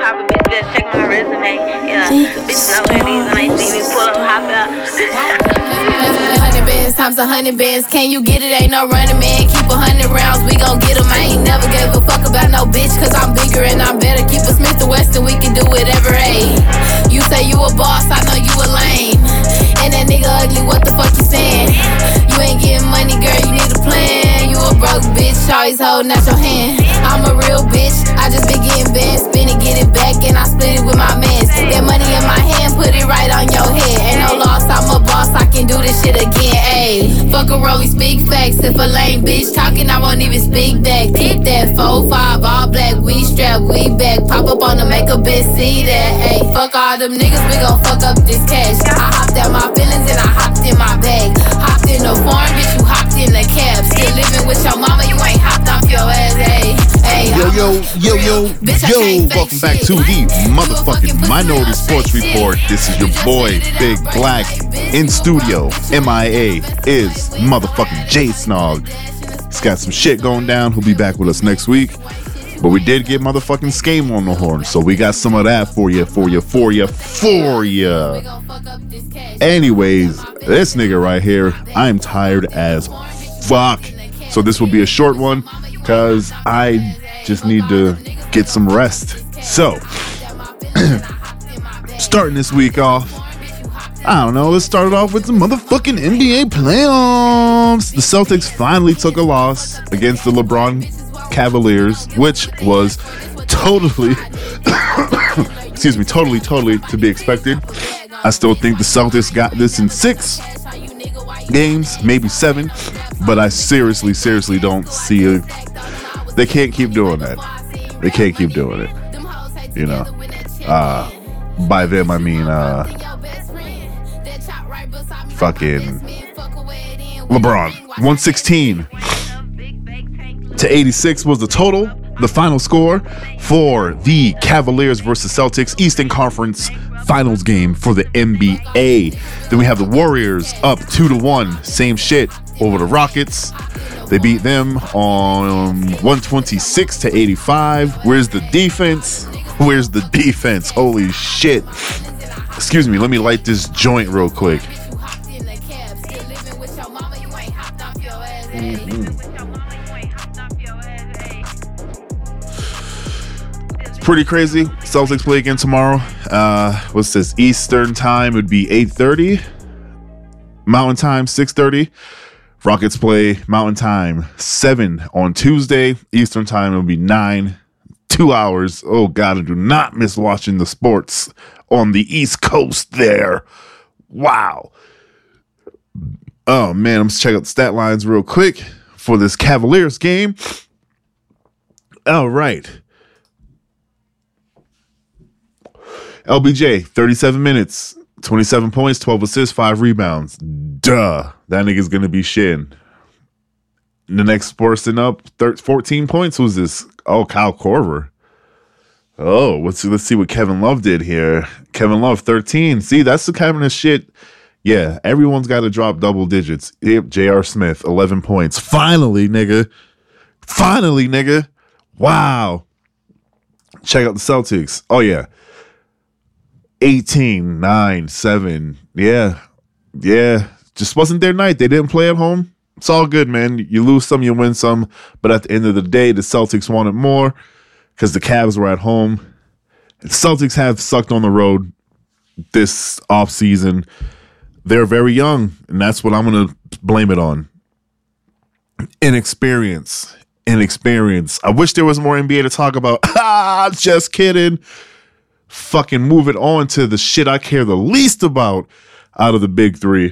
pop a bitch, better check my resume. Yeah, bitch know what it is when they see me pull up, hop out. 100 bands times 100 bands. Can you get it? Ain't no running, man. Keep 100 rounds, we gon' get 'em. I ain't never gave a fuck about no bitch, cause I'm bigger and I'm better. Keep a Smith & Wesson, we can do whatever, ayy. You say you a boss, I know you a lame. And that nigga ugly, what the fuck you saying? You ain't getting money, girl, you need a plan. You a broke bitch, always holding out your hand. I'm a real bitch, I just been getting bands. Spin it, get it back, and I split it with my mans. That money in my hand, put it right on your head. Ain't no loss, I'm a boss, I can do this shit again, ayy. Fuck a rollie, speak facts. If a lame bitch talking, I won't even speak back. Take that 4-5, all black, we strap, we back. Pop up on the make a bitch see that, ayy. Fuck all them niggas, we gon' fuck up this cash. I hopped out my feelings and I hopped in my bag. Hopped in the foreign, bitch, you hopped in the cab. Still living with your mama, you ain't hopped off your ass, ayy. Yo, welcome back to the motherfucking Minority Sports Report. This is your boy, Big Black, in studio. MIA is motherfucking J Snog. He's got some shit going down. He'll be back with us next week. But we did get motherfucking Skame on the horn, so we got some of that for you. Anyways, this nigga right here, I'm tired as fuck. So this will be a short one, because I just need to get some rest. So, starting this week off, I don't know, let's start it off with the motherfucking NBA playoffs. The Celtics finally took a loss against the LeBron Cavaliers, which was totally totally to be expected. I still think the Celtics got this in 6 games, maybe 7, but I seriously don't see it. They can't keep doing that. They can't keep doing it. You know, by them I mean fucking LeBron. 116-86 was the total. The final score for the Cavaliers versus Celtics Eastern Conference Finals game for the NBA. Then we have the Warriors up 2-1. Same shit over the Rockets. They beat them on 126-85. Where's the defense? Where's the defense? Holy shit. Excuse me, let me light this joint real quick. Pretty crazy. Celtics play again tomorrow. What's this? Eastern time would be 8:30. Mountain time 6:30. Rockets play Mountain time 7 on Tuesday. Eastern time will be 9. 2 hours. Oh God, I do not miss watching the sports on the East Coast there. Wow. Oh man, I'm just checking out the stat lines real quick for this Cavaliers game. All right. LBJ, 37 minutes, 27 points, 12 assists, 5 rebounds. Duh. That nigga's going to be shitting. The next person up, 14 points. Who's this? Oh, Kyle Korver. Oh, let's see what Kevin Love did here. Kevin Love, 13. See, that's the kind of shit. Yeah, everyone's got to drop double digits. Yep, J.R. Smith, 11 points. Finally, nigga. Wow. Check out the Celtics. Oh, yeah. 18-9-7. Yeah. Just wasn't their night. They didn't play at home. It's all good, man. You lose some, you win some. But at the end of the day, the Celtics wanted more because the Cavs were at home. The Celtics have sucked on the road this offseason. They're very young, and that's what I'm going to blame it on. Inexperience. I wish there was more NBA to talk about. Just kidding. Fucking move it on to the shit I care the least about out of the big three.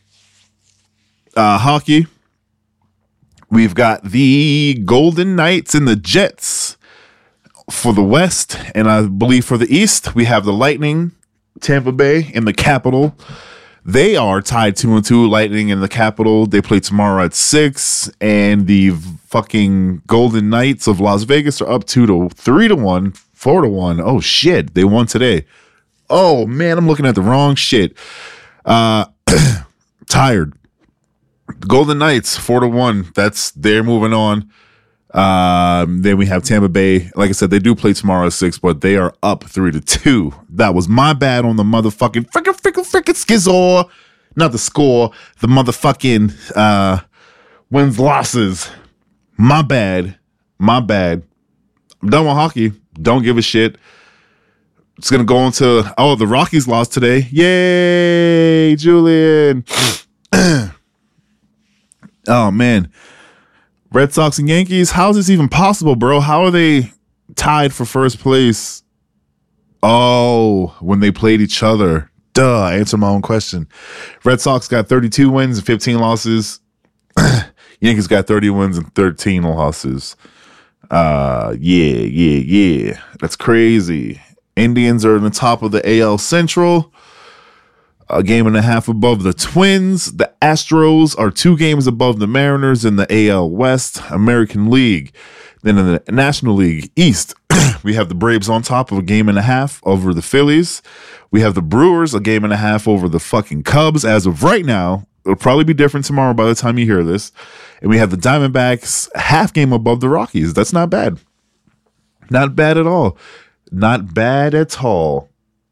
Hockey. We've got the Golden Knights and the Jets for the West, and I believe for the East, we have the Lightning, Tampa Bay, and the Capitol. They are tied 2-2, Lightning and the Capitol. They play tomorrow at 6, and the fucking Golden Knights of Las Vegas are up 3-1, 4-1. Oh shit, they won today. Oh man, I'm looking at the wrong shit. Tired. The Golden Knights 4-1. They're moving on. Then we have Tampa Bay. Like I said, they do play tomorrow at 6, but they are up 3-2. That was my bad on the motherfucking freaking skizor. Not the score, the motherfucking wins, losses. My bad. I'm done with hockey. Don't give a shit. It's going to go into, the Rockies lost today. Yay, Julian. Oh, man. Red Sox and Yankees, how is this even possible, bro? How are they tied for first place? Oh, when they played each other. Duh, I answered my own question. Red Sox got 32 wins and 15 losses. Yankees got 30 wins and 13 losses. Yeah. That's crazy. Indians are in the top of the AL Central. A game and a half above the Twins. The Astros are 2 games above the Mariners in the AL West, American League. Then in the National League East, we have the Braves on top of a game and a half over the Phillies. We have the Brewers a game and a half over the fucking Cubs as of right now. It'll probably be different tomorrow by the time you hear this. And we have the Diamondbacks half game above the Rockies. That's not bad. Not bad at all. Not bad at all.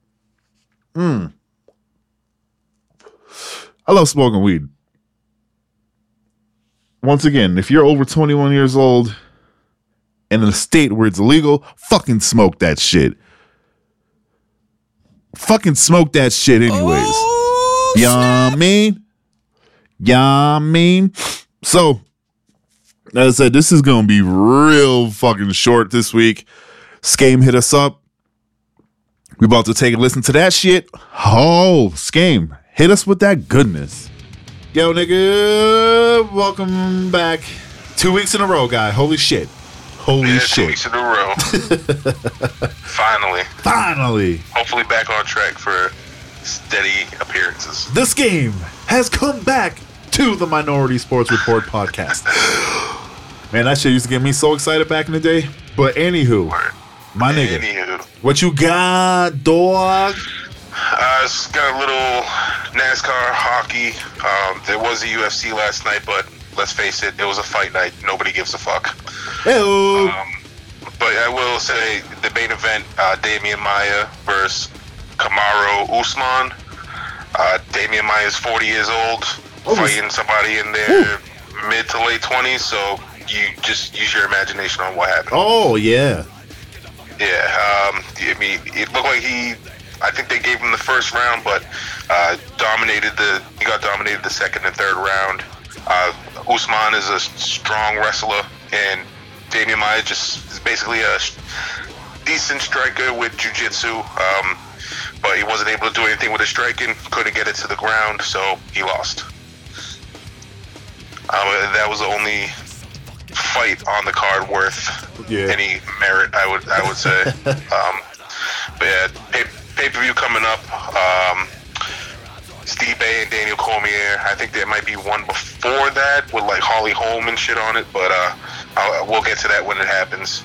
I love smoking weed. Once again, if you're over 21 years old and in a state where it's illegal, fucking smoke that shit. Fucking smoke that shit anyways. Oh, you know what I mean? Yeah, I mean. So, as I said, this is going to be real fucking short this week. Skame hit us up. We about to take a listen to that shit. Oh, Skame, hit us with that goodness. Yo, nigga, welcome back. 2 weeks in a row, guy. Holy shit. Holy shit. 2 weeks in a row. Finally. Hopefully back on track for steady appearances. This game has come back to the Minority Sports Report podcast. Man, that shit used to get me so excited back in the day. But anywho, my nigga, what you got, dog? Just got a little NASCAR hockey. There was a UFC last night, but let's face it, it was a fight night. Nobody gives a fuck. Hello. But I will say the main event, Damian Maia versus Kamaru Usman. Damian Maia is 40 years old, fighting somebody in their mid to late 20s, so you just use your imagination on what happened. Oh, yeah. Yeah, I mean, it looked like I think they gave him the first round, but he got dominated the second and third round. Usman is a strong wrestler, and Damian Maia just is basically a decent striker with jiu-jitsu, but he wasn't able to do anything with his striking, couldn't get it to the ground, so he lost. That was the only fight on the card worth any merit, I would say. But yeah, pay-per-view coming up. Stipe and Daniel Cormier. I think there might be one before that with like Holly Holm and shit on it, but we'll get to that when it happens.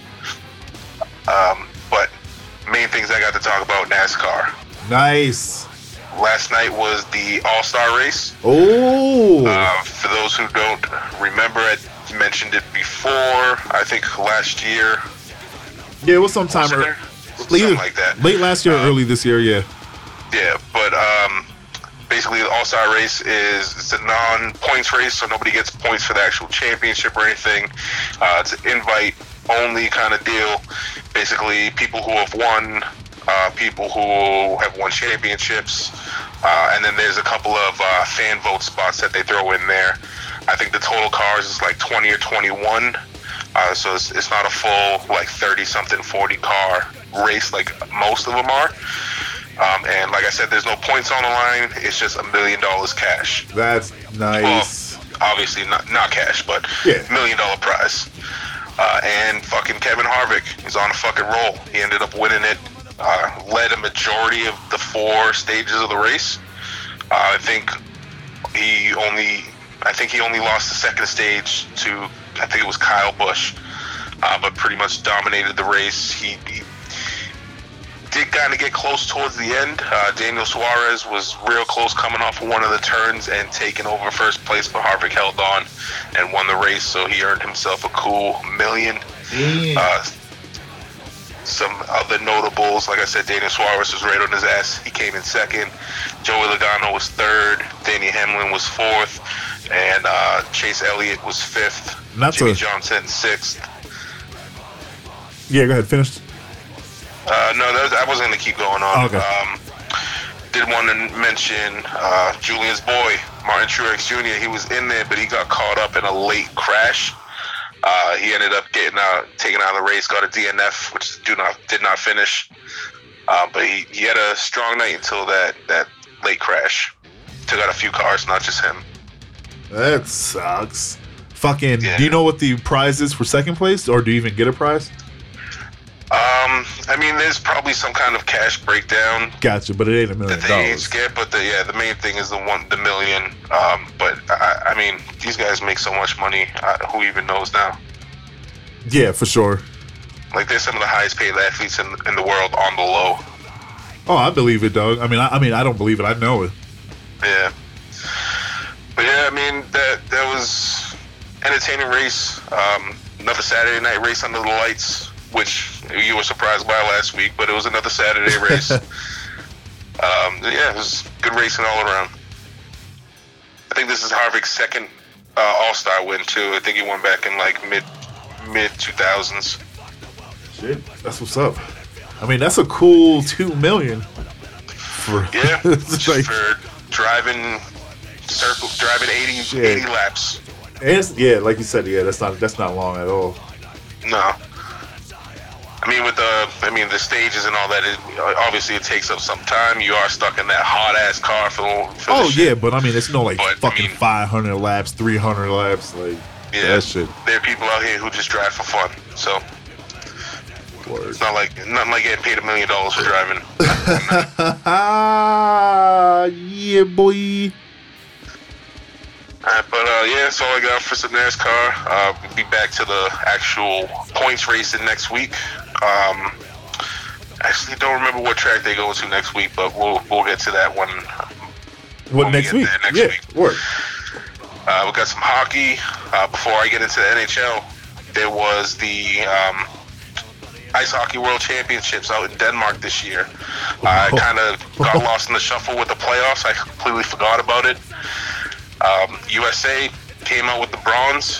But main things I got to talk about, NASCAR. Nice. Last night was the All-Star race. Oh. For those who don't remember, I mentioned it before. I think last year. Yeah, it was sometime something like that. Late last year, early this year. Yeah. Yeah, but basically the All-Star race it's a non-points race, so nobody gets points for the actual championship or anything. It's an invite-only kind of deal. Basically, people who have won, people who have won championships, and then there's a couple of fan vote spots that they throw in there. I think the total cars is like 20 or 21, so it's not a full like 30-something, 40 car race like most of them are. And like I said, there's no points on the line. It's just $1 million cash. That's nice. Well, obviously not cash, but $1 million prize. And fucking Kevin Harvick is on a fucking roll. He ended up winning it. Led a majority of the 4 stages of the race. I think he only lost the second stage to, I think it was Kyle Busch, but pretty much dominated the race. He did kind of get close towards the end. Daniel Suarez was real close coming off of one of the turns and taking over first place, but Harvick held on and won the race, so he earned himself a cool $1 million. Some other notables, like I said, Daniel Suarez was right on his ass. He came in second. Joey Logano was third. Danny Hamlin was fourth. And Chase Elliott was fifth. Jimmy Johnson sixth. Yeah, go ahead. Finish. No, I wasn't going to keep going on. Okay. Did want to mention Julian's boy, Martin Truex Jr. He was in there, but he got caught up in a late crash. He ended up taken out of the race, got a DNF, which did not finish. But he had a strong night until that late crash. Took out a few cars, not just him. That sucks. Fucking. Yeah. Do you know what the prize is for second place, or do you even get a prize? I mean, there's probably some kind of cash breakdown. Gotcha, but it ain't $1 million. That they each get, but the main thing is the million. But I mean, these guys make so much money. Who even knows now? Yeah, for sure. Like, they're some of the highest paid athletes in the world on the low. Oh, I believe it, dog. I mean, I don't believe it. I know it. Yeah. But yeah, I mean, that was entertaining race. Another Saturday night race under the lights, which you were surprised by last week, but it was another Saturday race. Yeah, it was good racing all around. I think this is Harvick's second All-Star win too. I think he won back in like mid 2000s. Shit, that's what's up. I mean, that's a cool $2 million. Yeah, just like, for driving 80 laps. And yeah, like you said, yeah, that's not long at all. No. I mean, the stages and all that, obviously it takes up some time. You are stuck in that hot-ass car for Oh, the yeah, but I mean, it's no, like, but, fucking 500 laps, 300 laps, like, yeah, that shit. There are people out here who just drive for fun, so Word. it's nothing like getting paid $1 million for driving. Yeah, boy. Alright, but yeah, that's all I got for some NASCAR. We'll be back to the actual points racing next week. Actually, don't remember what track they go to next week, but we'll get to that one. What, next week? Next week. Word. We got some hockey. Before I get into the NHL, there was the Ice Hockey World Championships out in Denmark this year. I kind of got lost in the shuffle with the playoffs. I completely forgot about it. USA came out with the bronze.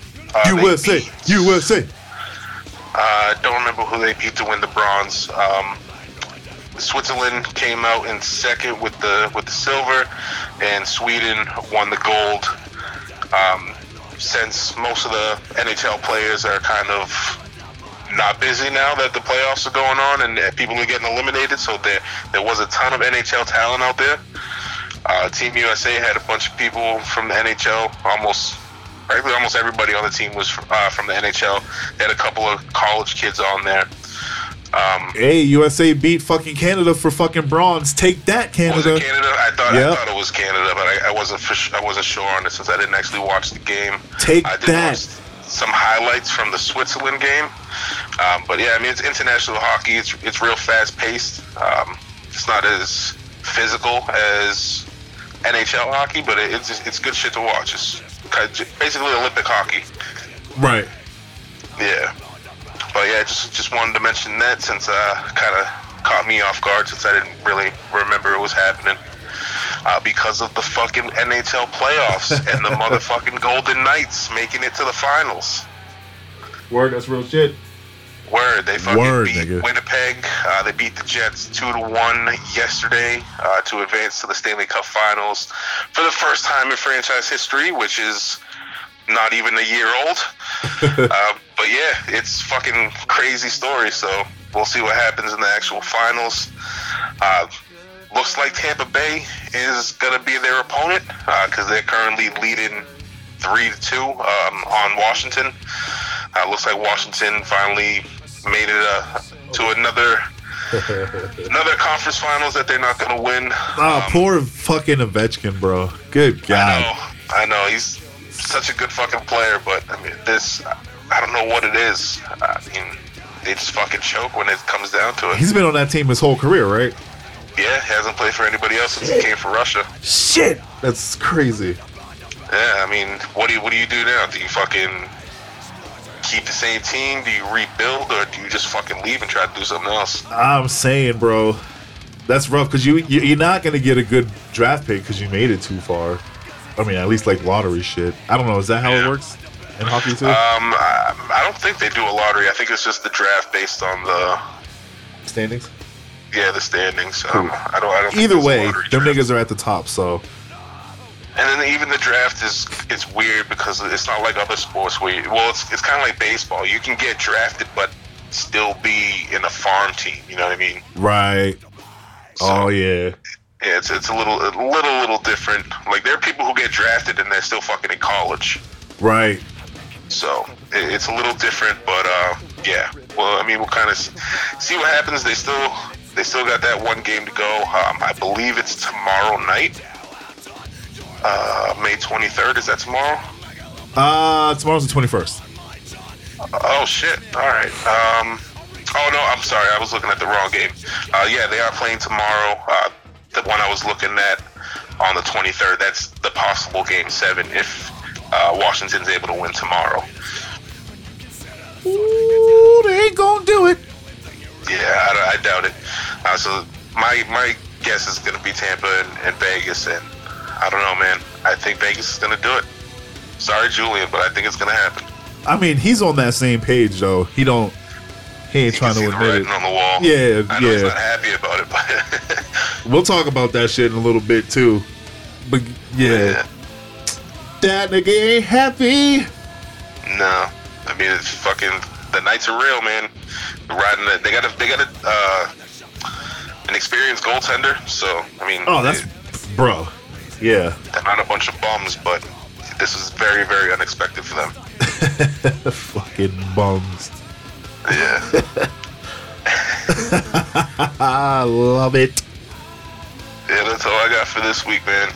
USA. I don't remember who they beat to win the bronze. Switzerland came out in second with the silver, and Sweden won the gold. Since most of the NHL players are kind of not busy now that the playoffs are going on and people are getting eliminated, so there was a ton of NHL talent out there. Team USA had a bunch of people from the NHL. Almost everybody on the team was from the NHL. They had a couple of college kids on there. Hey, USA beat fucking Canada for fucking bronze. Take that, Canada. Was it Canada? I thought it was Canada, but I wasn't sure on it since I didn't actually watch the game. I did watch some highlights from the Switzerland game. But yeah, I mean, it's international hockey. It's real fast paced. It's not as physical as NHL hockey, but it's good shit to watch. It's basically Olympic hockey. Right. Yeah. But yeah, just wanted to mention that since kind of caught me off guard since I didn't really remember it was happening. Because of the fucking NHL playoffs and the motherfucking Golden Knights making it to the finals. Word, that's real shit. Word, they fucking beat nigga. Winnipeg. They beat the Jets 2-1 yesterday to advance to the Stanley Cup Finals for the first time in franchise history, which is not even a year old. But yeah, it's fucking crazy story. So we'll see what happens in the actual finals. Looks like Tampa Bay is gonna be their opponent because they're currently leading 3-2 on Washington. Looks like Washington finally made it to another conference finals that they're not gonna win. Poor fucking Ovechkin, bro. Good God. I know. He's such a good fucking player, but I mean, I don't know what it is. I mean, they just fucking choke when it comes down to it. He's been on that team his whole career, right? Yeah, hasn't played for anybody else since he came from Russia. Shit, that's crazy. Yeah, I mean, what do you do now? Do you fucking keep the same team? Do you rebuild, or do you just fucking leave and try to do something else? I'm saying, bro, that's rough because you're not gonna get a good draft pick because you made it too far. I mean, at least like lottery shit. I don't know. Is that how it works in hockey too? I don't think they do a lottery. I think it's just the draft based on the standings. Yeah, the standings. Cool. I don't think either there's a way, lottery them draft. niggas are at the top. So. And then even the draft it's weird because it's not like other sports where it's kind of like baseball. You can get drafted but still be in a farm team. You know what I mean? Right. So, oh yeah. Yeah, it's a little different. Like there are people who get drafted and they're still fucking in college. Right. So it's a little different, but yeah. Well, I mean, we'll kind of see what happens. They still got that one game to go. I believe it's tomorrow night. May 23rd. Is that tomorrow? Tomorrow's the 21st. Oh shit! All right. Oh no, I'm sorry. I was looking at the wrong game. Yeah, they are playing tomorrow. The one I was looking at on the 23rd. That's the possible game 7 if Washington's able to win tomorrow. Ooh, they ain't gonna do it. Yeah, I doubt it. So my guess is gonna be Tampa and Vegas, and I don't know, man. I think Vegas is gonna do it. Sorry, Julian, but I think it's gonna happen. I mean, he's on that same page though. He ain't trying to the admit writing it. on the wall. Yeah, I know he's yeah. not happy about it, but We'll talk about that shit in a little bit too. But yeah. That nigga ain't happy. No, I mean it's fucking. The Knights are real, man. They're riding it. They got an experienced goaltender. So I mean, Oh, that's bro. Yeah. they're not a bunch of bums, but this is very, very unexpected for them. Fucking bums. Yeah. I love it. Yeah, that's all I got for this week, man.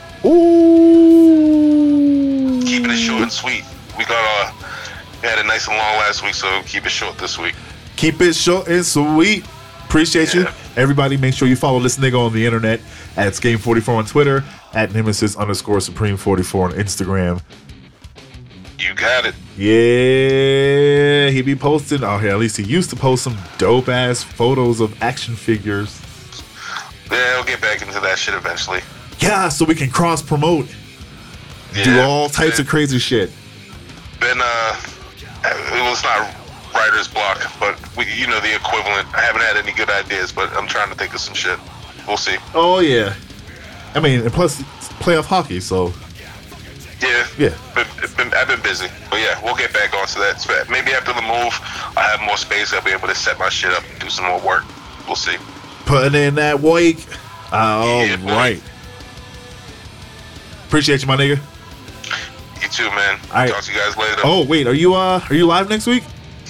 Ooh. Keeping it short and sweet. We had it nice and long last week, so keep it short this week. Keep it short and sweet. Appreciate you. Everybody, make sure you follow this nigga on the internet at Game44 on Twitter, at Nemesis_Supreme44 on Instagram. You got it. Yeah, he be posting. Oh, yeah, at least he used to post some dope ass photos of action figures. Yeah, we'll get back into that shit eventually. Yeah, so we can cross promote, do all types of crazy shit. Been it was not writer's block, but the equivalent. I haven't had any good ideas, but I'm trying to think of some shit. We'll see. Oh yeah, I mean, and plus it's playoff hockey, so yeah. I've been busy, but yeah, we'll get back onto that. Maybe after the move, I have more space. I'll be able to set my shit up and do some more work. We'll see. Putting in that work. All Yeah, boy. right. Appreciate you, my nigga. You too, man. All right. Talk to you guys later. Oh wait, are you live next week?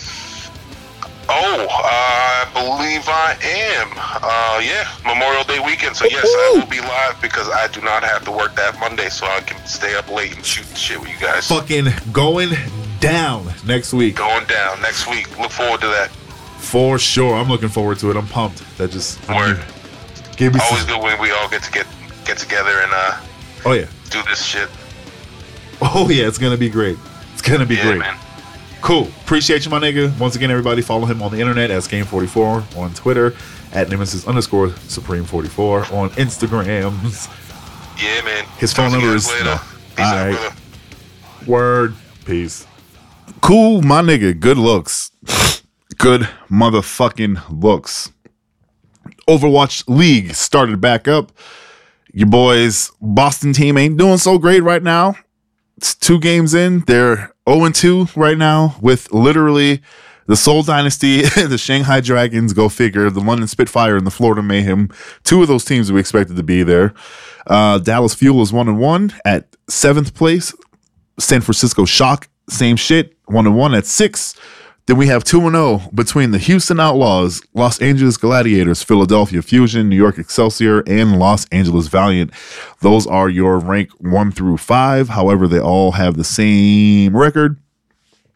Oh, I believe I am. Yeah, Memorial Day weekend. So yes, I will be live because I do not have to work that Monday, so I can stay up late and shoot shit with you guys. Fucking going down next week. Going down next week. Look forward to that. For sure. I'm looking forward to it. I'm pumped. That just Word. give me Always some. good when we all get together and Oh yeah. do this shit. Oh yeah, it's gonna be great. It's gonna be great. Man. Cool. Appreciate you, my nigga. Once again, everybody follow him on the internet as Game44 on Twitter, at Nemesis_Supreme44 on Instagrams. Yeah, man. His Talk phone to you number guys is later. no. Peace out, All right. brother. Word. Peace. Cool, my nigga. Good looks. Good motherfucking looks. Overwatch League started back up. Your boys' Boston team ain't doing so great right now. It's 2 games in. They're 0-2 right now with literally the Seoul Dynasty, the Shanghai Dragons, go figure, the London Spitfire and the Florida Mayhem. 2 of those teams we expected to be there. Dallas Fuel is 1-1 at 7th place. San Francisco Shock, same shit, 1-1 at 6. Then we have 2-0 between the Houston Outlaws, Los Angeles Gladiators, Philadelphia Fusion, New York Excelsior, and Los Angeles Valiant. Those are your rank 1 through 5. However, they all have the same record.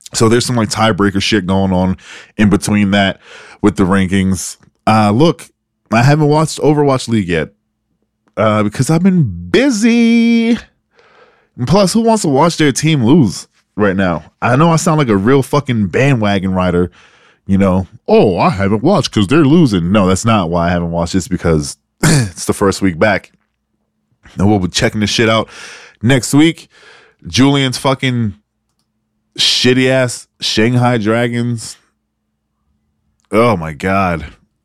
So there's some like tiebreaker shit going on in between that with the rankings. Look, I haven't watched Overwatch League yet because I've been busy. And plus, who wants to watch their team lose right now? I know I sound like a real fucking bandwagon rider. You know, oh, I haven't watched because they're losing. No, that's not why I haven't watched. It's because it's the first week back. And we'll be checking this shit out next week. Julian's fucking shitty ass Shanghai Dragons. Oh my god.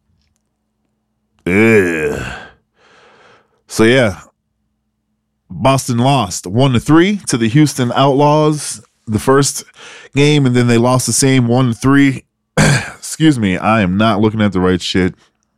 Ugh. So yeah, Boston lost 1-3 to the Houston Outlaws the first game, and then they lost the same 1-3. Excuse me, I am not looking at the right shit.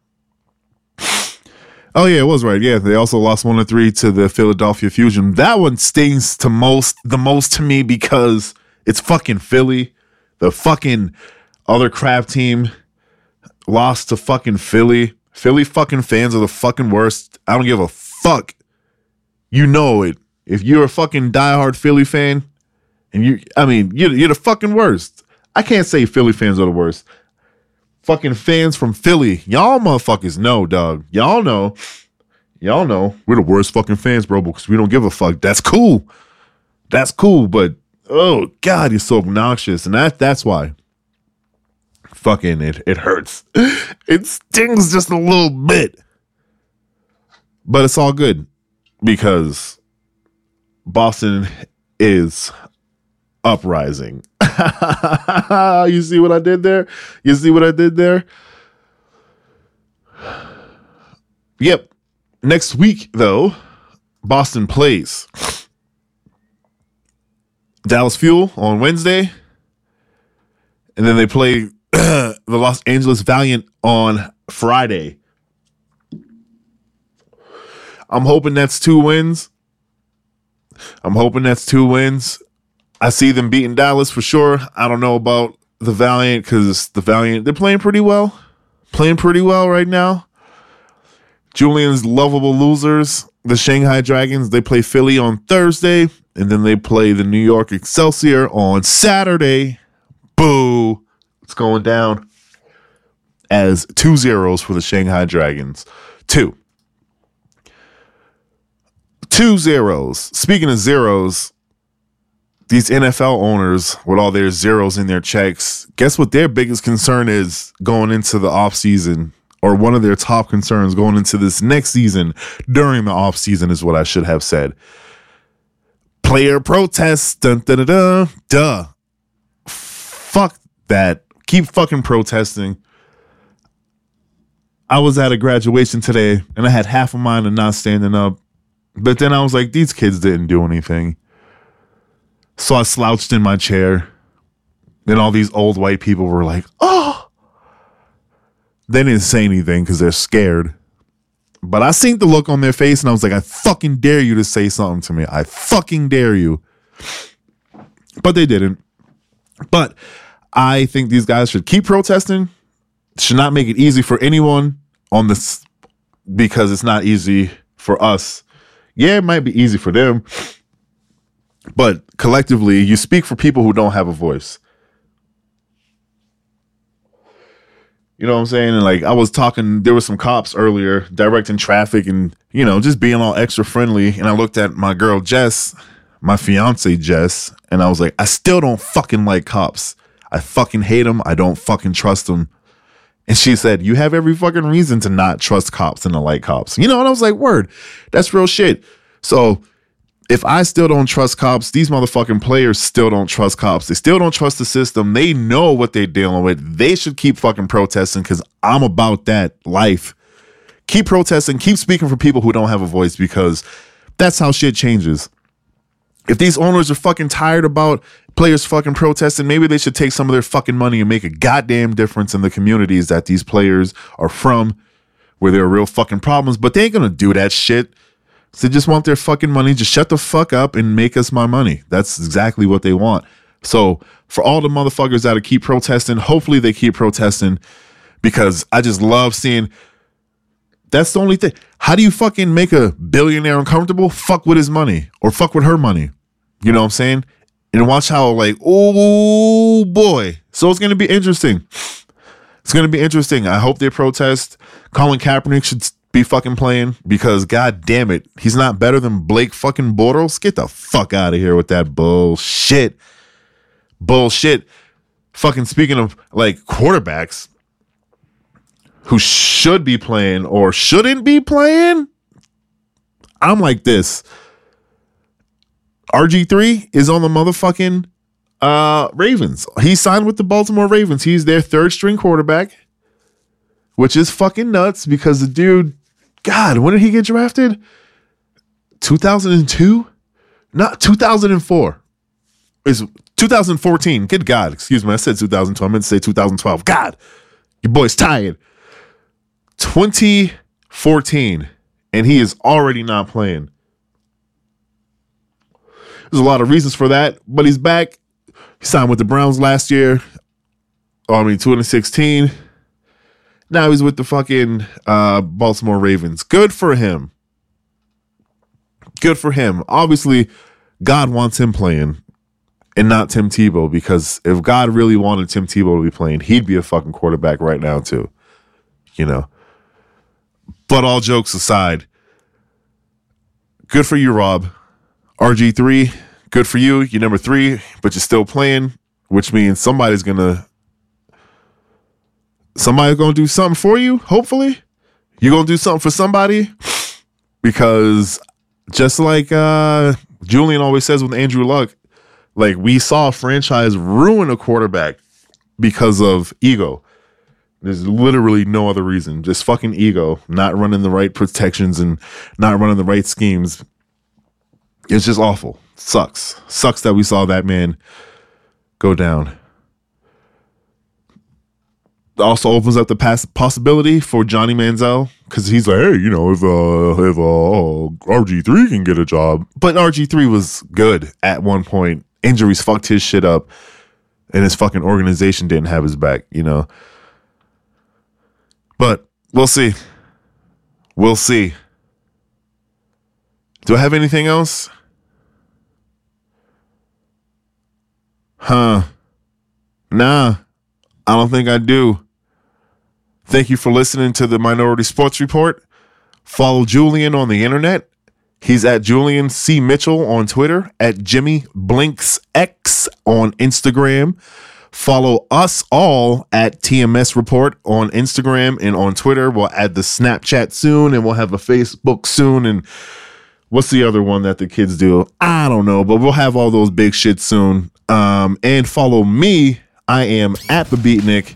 Oh yeah, it was right. Yeah, they also lost 1-3 to the Philadelphia Fusion. That one stings the most to me because it's fucking Philly. The fucking other crap team lost to fucking Philly. Philly fucking fans are the fucking worst. I don't give a fuck. You know it. If you're a fucking diehard Philly fan, and you're the fucking worst. I can't say Philly fans are the worst. Fucking fans from Philly. Y'all motherfuckers know, dog. Y'all know. We're the worst fucking fans, bro, because we don't give a fuck. That's cool. But oh god, you're so obnoxious. And that's why. Fucking it hurts. It stings just a little bit. But it's all good. Because Boston is uprising. You see what I did there? Yep. Next week, though, Boston plays Dallas Fuel on Wednesday. And then they play the Los Angeles Valiant on Friday. I'm hoping that's 2 wins. I see them beating Dallas for sure. I don't know about the Valiant because the Valiant, they're playing pretty well right now. Julian's lovable losers, the Shanghai Dragons, they play Philly on Thursday, and then they play the New York Excelsior on Saturday. Boo. It's going down as 2-0 for the Shanghai Dragons. 2-0. Speaking of zeros, these NFL owners with all their zeros in their checks, guess what their biggest concern is going into the offseason, or one of their top concerns going into this next season during the offseason is what I should have said. Player protests. Dun, dun, dun, dun. Duh. Fuck that. Keep fucking protesting. I was at a graduation today and I had half of mine not standing up. But then I was like, these kids didn't do anything. So I slouched in my chair. Then all these old white people were like, oh. They didn't say anything because they're scared. But I seen the look on their face and I was like, I fucking dare you to say something to me. I fucking dare you. But they didn't. But I think these guys should keep protesting. Should not make it easy for anyone on this, because it's not easy for us. Yeah, it might be easy for them, but collectively, you speak for people who don't have a voice. You know what I'm saying? And like I was talking, there were some cops earlier directing traffic and, you know, just being all extra friendly. And I looked at my girl Jess, my fiance Jess, and I was like, I still don't fucking like cops. I fucking hate them. I don't fucking trust them. And she said, you have every fucking reason to not trust cops and to like cops. You know, and I was like, word, that's real shit. So if I still don't trust cops, these motherfucking players still don't trust cops. They still don't trust the system. They know what they're dealing with. They should keep fucking protesting because I'm about that life. Keep protesting. Keep speaking for people who don't have a voice, because that's how shit changes. If these owners are fucking tired about players fucking protesting, maybe they should take some of their fucking money and make a goddamn difference in the communities that these players are from, where there are real fucking problems. But they ain't gonna do that shit. So they just want their fucking money. Just shut the fuck up and make us my money. That's exactly what they want. So for all the motherfuckers that keep protesting, hopefully they keep protesting, because I just love seeing. That's the only thing. How do you fucking make a billionaire uncomfortable? Fuck with his money or fuck with her money. You know what I'm saying? And watch how, like, oh boy. So it's going to be interesting. It's going to be interesting. I hope they protest. Colin Kaepernick should be fucking playing because, god damn it, he's not better than Blake fucking Bortles. Get the fuck out of here with that bullshit. Bullshit. Fucking speaking of, like, quarterbacks who should be playing or shouldn't be playing, I'm like this. RG3 is on the motherfucking Ravens. He signed with the Baltimore Ravens. He's their third string quarterback, which is fucking nuts because the dude, God, when did he get drafted? 2002? Not 2004. It's 2014. Good God. Excuse me. I said 2012. I meant to say 2012. God, your boy's tired. 2014. And he is already not playing. There's a lot of reasons for that, but he's back. He signed with the Browns last year. 2016. Now he's with the fucking Baltimore Ravens. Good for him. Good for him. Obviously, God wants him playing and not Tim Tebow, because if God really wanted Tim Tebow to be playing, he'd be a fucking quarterback right now too. You know. But all jokes aside, good for you, Rob. RG3, good for you. You're number 3, but you're still playing, which means somebody's gonna do something for you. Hopefully, you're gonna do something for somebody, because just like Julian always says with Andrew Luck, like, we saw a franchise ruin a quarterback because of ego. There's literally no other reason. Just fucking ego, not running the right protections and not running the right schemes. It's just awful. Sucks. Sucks that we saw that man go down. Also opens up the possibility for Johnny Manziel, because he's like, hey, you know, if RG3 can get a job. But RG3 was good at one point. Injuries fucked his shit up, and his fucking organization didn't have his back, you know. But we'll see. We'll see. Do I have anything else? Nah, I don't think I do. Thank you for listening to the Minority Sports Report. Follow Julian on the internet. He's at Julian C. Mitchell on Twitter, at Jimmy Blinks X on Instagram. Follow us all at TMS Report on Instagram and on Twitter. We'll add the Snapchat soon, and we'll have a Facebook soon. And what's the other one that the kids do? I don't know, but we'll have all those big shit soon. And follow me. I am at the Beatnik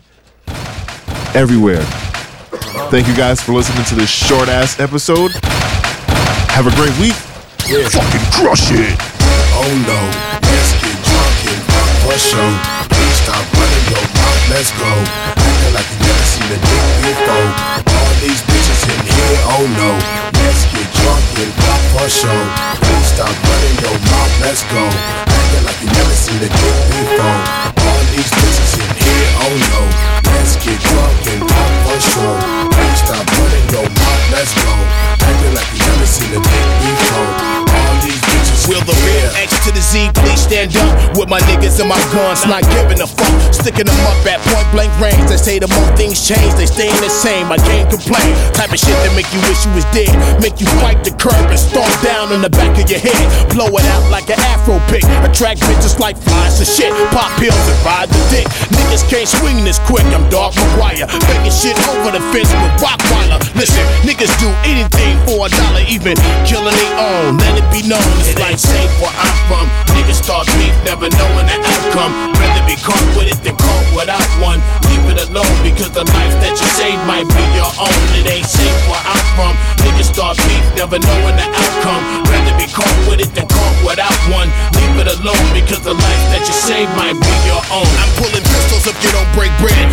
everywhere. Thank you guys for listening to this short ass episode. Have a great week. Yeah. Fucking crush it. Oh no, let's get drunk and for show. Please stop running your mouth, let's go. Acting like you never seen a dick before. All these bitches in here, oh no. Let's get drunk and for show. Please stop running your mouth, let's go. Acting like you never seen a dick before. All these bitches in here, oh no. Let's get drunk and for show. Please stop running your mouth, let's go. Acting like you never seen a dick before. All these bitches Will the real X to the Z please stand up with my niggas and my guns, not giving a fuck, sticking them up at point blank range. They say the more things change, they staying the same. I can't complain. Type of shit that make you wish you was dead, make you fight the curb and stomp down on the back of your head, blow it out like an afro pick, attract bitches like flies and shit, pop pills and ride the dick. Niggas can't swing this quick. I'm Dog McGuire, begging shit over the fence with Rottweiler. Listen, niggas do anything for $1, even killing their own. Let it be known, it's like safe where I'm from. Niggas start beef, never knowing the outcome. Rather be caught with it than caught without one. Leave it alone, because the life that you save might be your own. It ain't safe where I'm from. Niggas start beef, never knowing the outcome. Rather be caught with it than caught without one. Leave it alone, because the life that you save might be your own. I'm pulling pistols if you don't break bread.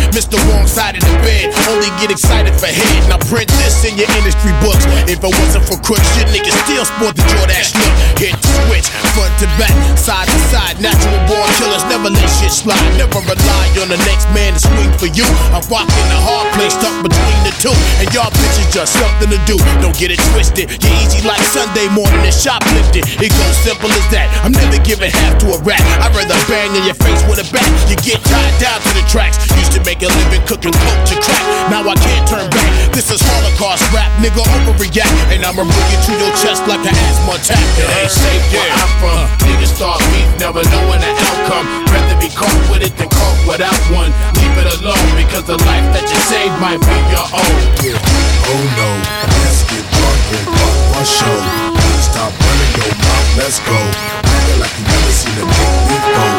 Mr. Wrong side of the bed, only get excited for head. Now print this in your industry books. If it wasn't for crooks, your niggas still sport the Jordache look. Hit the switch, front to back, side to side. Natural born killers never let shit slide. Never rely on the next man to swing for you. I'm rocking the hard place stuck between the two, and y'all bitches just something to do. Don't get it twisted. You're easy like Sunday morning and shoplifting. It goes simple as that. I'm never giving half to a rap. I'd rather bang in your face with a bat. You get tied down to the tracks. Used to make a living cooking coke to crack. Now I can't turn back. This is Holocaust rap, nigga, overreact. And I'ma bring it to your chest like an asthma attack. It ain't safe where I'm from. Niggas start beef, never knowing the outcome. Rather be caught with it than caught without one. Leave it alone, because the life that you saved might be your own. Oh no, let's get drunk and fuck for show. Stop running your mouth, let's go. Feel like you never seen a big beat go.